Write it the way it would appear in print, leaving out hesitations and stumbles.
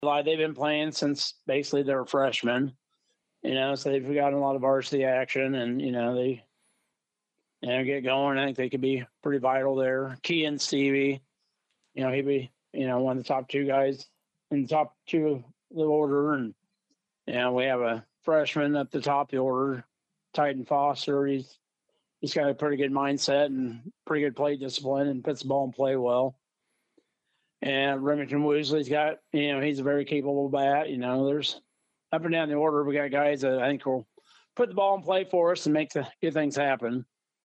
Like they've been playing since basically they were freshmen, so they've gotten a lot of varsity action, and they get going. I think they could be pretty vital there. Key and Stevie, he'd be one of the top two guys in the top two of the order, and we have a freshman at the top of the order, Titan Foster. He's got a pretty good mindset and pretty good play discipline, and puts the ball in play well. And Remington Woosley's got, he's a very capable bat. There's up and down the order, we got guys that I think will put the ball in play for us and make the good things happen.